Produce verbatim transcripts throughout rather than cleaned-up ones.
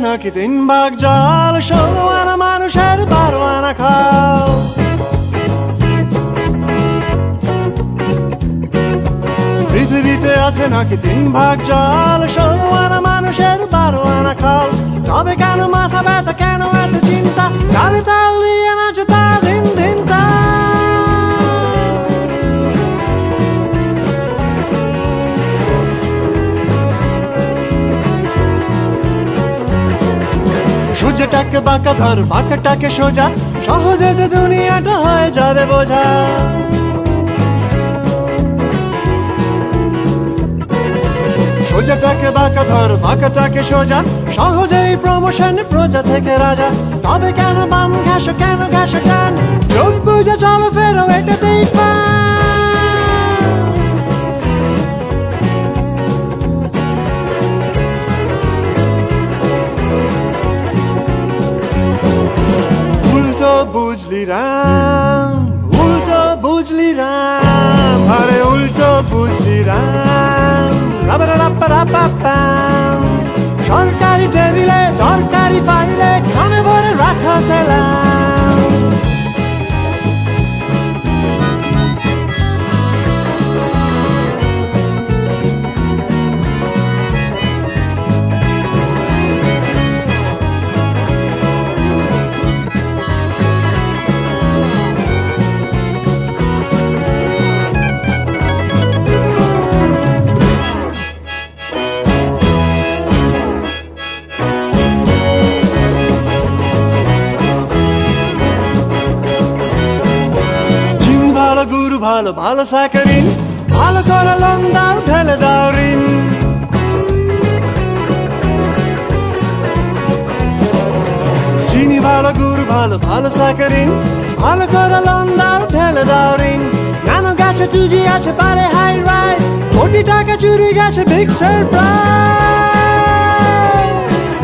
নাকি তিন ভাগ জল, ষোলো আনা মানুষের বারো আনা খাল। পৃথিবীতে আছে নাকি তিন ভাগ জল, ষোলো আনা মানুষের বারো আনা খাল। তবে কেন মাথা ব্যথা, কেন এত চিন্তা, তালে তাল দিয়ে নাচে তা দিন দিন তা। সূর্যটাকে বাঁকা ধর, বাঁকাটাকে সোজা, সহজে তো দুনিয়াটা হয়ে যাবে বোঝা। সোজাটাকে বাঁকা ধর, বাঁকাটাকে সোজা, সহজেই প্রমোশন প্রজা থেকে রাজা। তবে কেন বাম ঘাসো, কেন ঘাসো টান, চোখ বুঝে চলো ফেরো এটাতেই উল্টো বুঝলি রাম, উল্টো বুঝলি রাম, আরে উল্টো বুঝলি রাম। সরকারি টেবিলে, সরকারি ফাইলে, খামে ভরে রাখা সেলাম। গুরু ভালো, ভালো স্যাকারিন, ভালো করে লোন দাও, ঢেলে দাও ঋণ। চিনি ভালো, গুরু ভালো, ভালো স্যাকারিন, ভালো করে লোন দাও, ঢেলে দাও ঋণ। কেন গাছে চুজি আছে পারে হাই রাইজ, কোটি টাকা চুরি গেছে বিগ সারপ্রাইজ।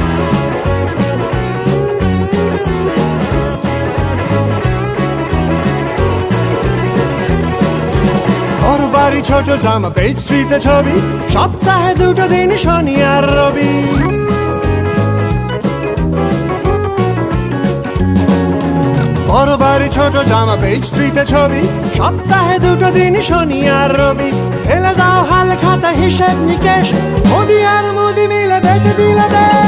বড় বাড়ি ছোট জামা, পেজ স্ট্রিটে ছবি, সপ্তাহে দুটো দিন শনি আর রবি। বড় বাড়ি ছোট জামা, পেজ স্ট্রিটে ছবি, সপ্তাহে দুটো দিন শনি আর রবি। ফেলে দাও হাল খাতা হিসেব নিকেশ, মোদি আর মোদি মিলে বেঁচে দিলে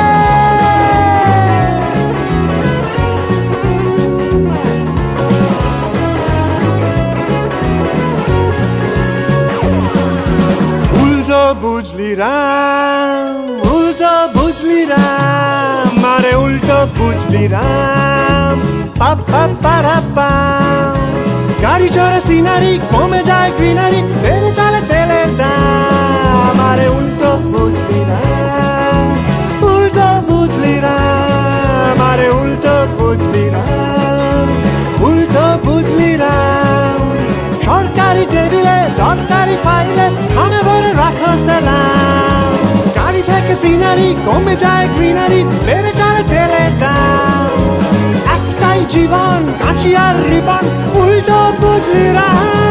বুঝলি রাম, উল্টো বুঝলি রাম, আরে উল্টো বুঝলি রাম। গাড়ি চড়ে সিনারি, কমে যায় গ্রিনারি, বেড়ে চলে তেলের দাম। আরে উল্টো বুঝলি রাম, উল্টো বুঝলি রাম, আরে উল্টো বুঝলি রাম, উল্টো বুঝলি রাম। সরকারি টেবিলে, সরকারি ফাইলে, খামে ভরে রাখা সেলাম। গাড়ি থেকে সিনারি, কমে যায় গ্রিনারি, বেড়ে চলে তেলের দাম। একটাই জীবন, কাঁচি আর রিবন, উল্টো বুঝলি রাম।